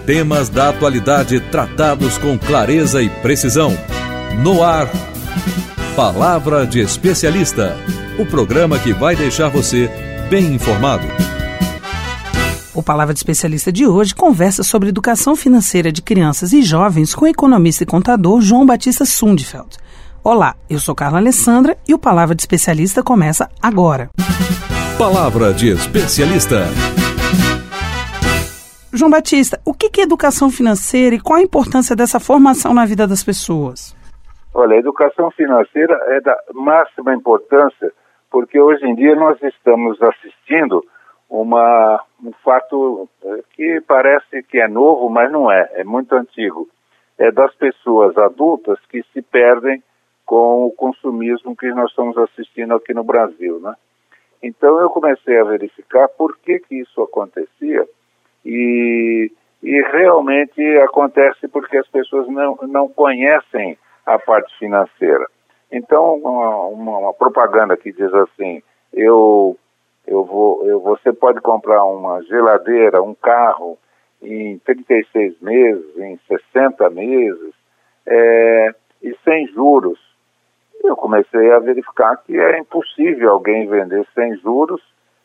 Temas da atualidade tratados com clareza e precisão. No ar, Palavra de Especialista, o programa que vai deixar você bem informado. O Palavra de Especialista de hoje conversa sobre educação financeira de crianças e jovens com o economista e contador João Batista Sundfeld. Olá, eu sou Carla Alessandra e o Palavra de Especialista começa agora. Palavra de Especialista. João Batista, o que é educação financeira e qual a importância dessa formação na vida das pessoas? Olha, a educação financeira é da máxima importância, porque hoje em dia nós estamos assistindo um fato que parece que é novo, mas não é muito antigo. É das pessoas adultas que se perdem com o consumismo que nós estamos assistindo aqui no Brasil, né? Então eu comecei a verificar por que isso acontecia. E realmente acontece porque as pessoas não conhecem a parte financeira. Então, uma propaganda que diz assim, você pode comprar uma geladeira, um carro em 36 meses, em 60 meses, e sem juros. Eu comecei a verificar que é impossível alguém vender sem juros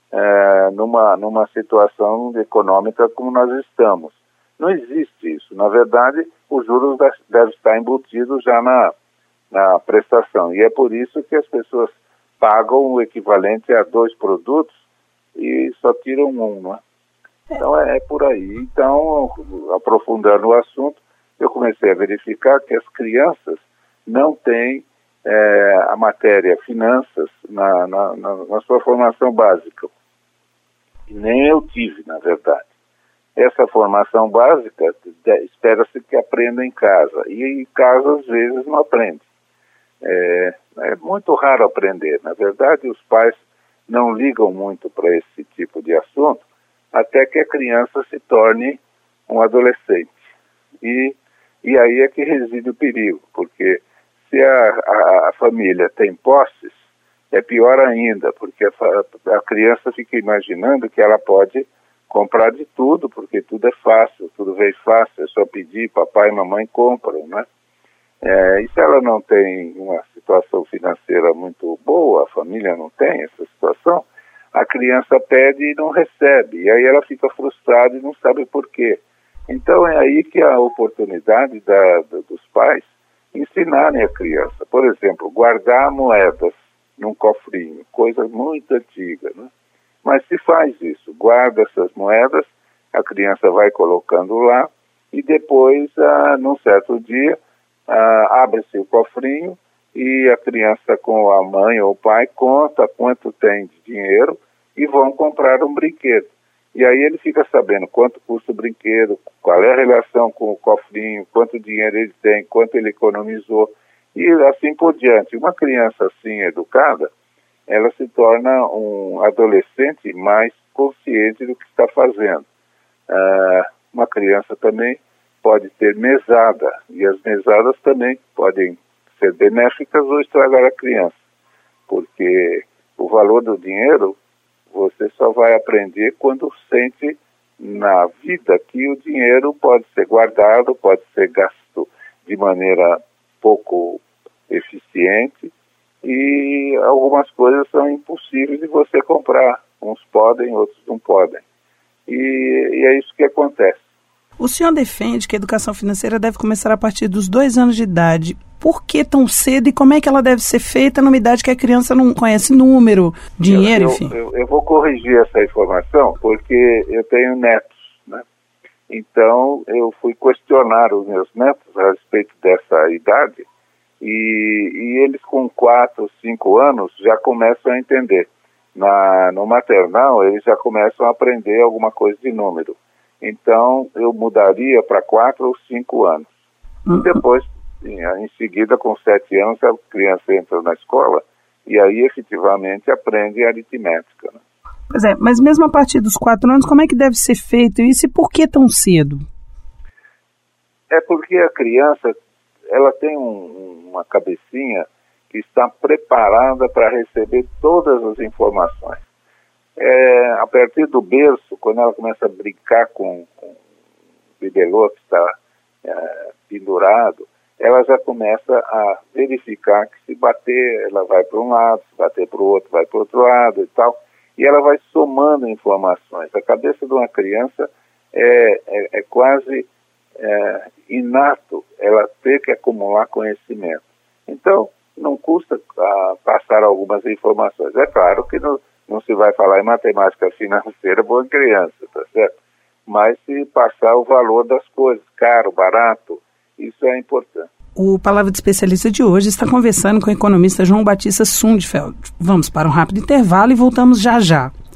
numa situação econômica como nós estamos. Não existe isso. Na verdade, os juros devem estar embutidos já na prestação. E é por isso que as pessoas pagam o equivalente a 2 produtos e só tiram um, não é? Então é por aí. Então, aprofundando o assunto, eu comecei a verificar que as crianças não têm a matéria finanças na sua formação básica. Nem eu tive, na verdade. Essa formação básica espera-se que aprenda em casa. E em casa, às vezes, não aprende. É muito raro aprender. Na verdade, os pais não ligam muito para esse tipo de assunto até que a criança se torne um adolescente. E aí é que reside o perigo, porque se a família tem posses, é pior ainda, porque a criança fica imaginando que ela pode comprar de tudo, porque tudo é fácil, tudo vem fácil, é só pedir, papai e mamãe compram, né? E se ela não tem uma situação financeira muito boa, a família não tem essa situação, a criança pede e não recebe, e aí ela fica frustrada e não sabe por quê. Então é aí que a oportunidade dos pais ensinarem a criança, por exemplo, guardar moedas num cofrinho, coisa muito antiga, né? Mas se faz isso, guarda essas moedas, a criança vai colocando lá e depois, num certo dia, abre-se o cofrinho e a criança com a mãe ou o pai conta quanto tem de dinheiro e vão comprar um brinquedo. E aí ele fica sabendo quanto custa o brinquedo, qual é a relação com o cofrinho, quanto dinheiro ele tem, quanto ele economizou, e assim por diante. Uma criança assim educada, ela se torna um adolescente mais consciente do que está fazendo. Uma criança também pode ter mesada, e as mesadas também podem ser benéficas ou estragar a criança, porque o valor do dinheiro você só vai aprender quando sente na vida que o dinheiro pode ser guardado, pode ser gasto de maneira pouco eficiente e algumas coisas são impossíveis de você comprar. Uns podem, outros não podem. E é isso que acontece. O senhor defende que a educação financeira deve começar a partir dos 2 anos de idade. Por que tão cedo e como é que ela deve ser feita numa idade que a criança não conhece número, dinheiro, enfim? Eu vou corrigir essa informação porque eu tenho netos, né? Então eu fui questionar os meus netos a respeito dessa idade e eles com 4 ou 5 anos já começam a entender. No maternal eles já começam a aprender alguma coisa de número. Então eu mudaria para 4 ou 5 anos. E depois, em seguida, com 7 anos, a criança entra na escola e aí efetivamente aprende aritmética, né? Pois é, mas mesmo a partir dos 4 anos, como é que deve ser feito isso e por que tão cedo? É porque a criança, ela tem uma cabecinha que está preparada para receber todas as informações. A partir do berço, quando ela começa a brincar com bibelô que está pendurado, ela já começa a verificar que se bater, ela vai para um lado, se bater para o outro, vai para o outro lado e tal, e ela vai somando informações. A cabeça de uma criança é quase inato ela ter que acumular conhecimento. Então, não custa passar algumas informações. É claro que não se vai falar em matemática financeira para uma criança, tá certo? Mas se passar o valor das coisas, caro, barato, isso é importante. O Palavra de Especialista de hoje está conversando com o economista João Batista Sundfeld. Vamos para um rápido intervalo e voltamos já já.